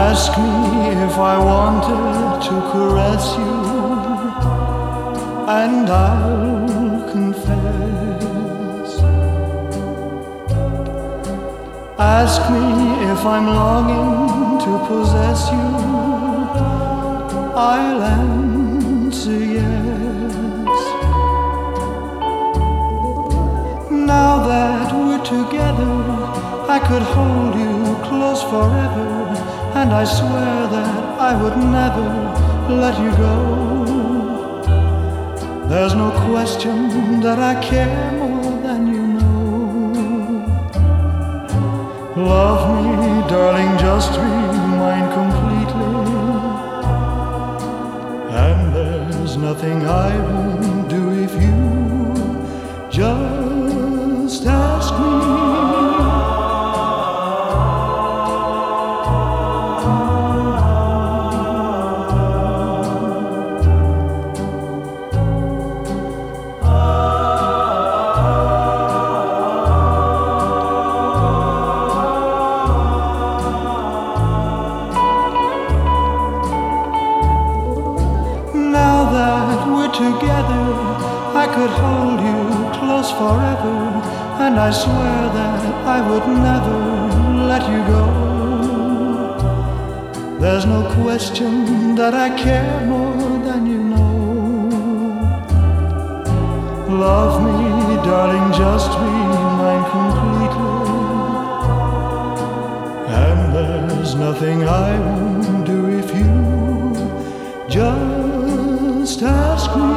Ask me if I wanted to caress you, and I'll confess. Ask me if I'm longing to possess you, I'll answer yes. Now that we're together, I could hold you close forever, and I swear that I would never let you go. There's no question that I care more than you know. Love me, darling, just be mine completely, and there's nothing I won't do if you just ask me. Together, I could hold you close forever, and I swear that I would never let you go. There's no question that I care more than you know. Love me, darling, just be mine completely, and there's nothing I won't do if you just ask me.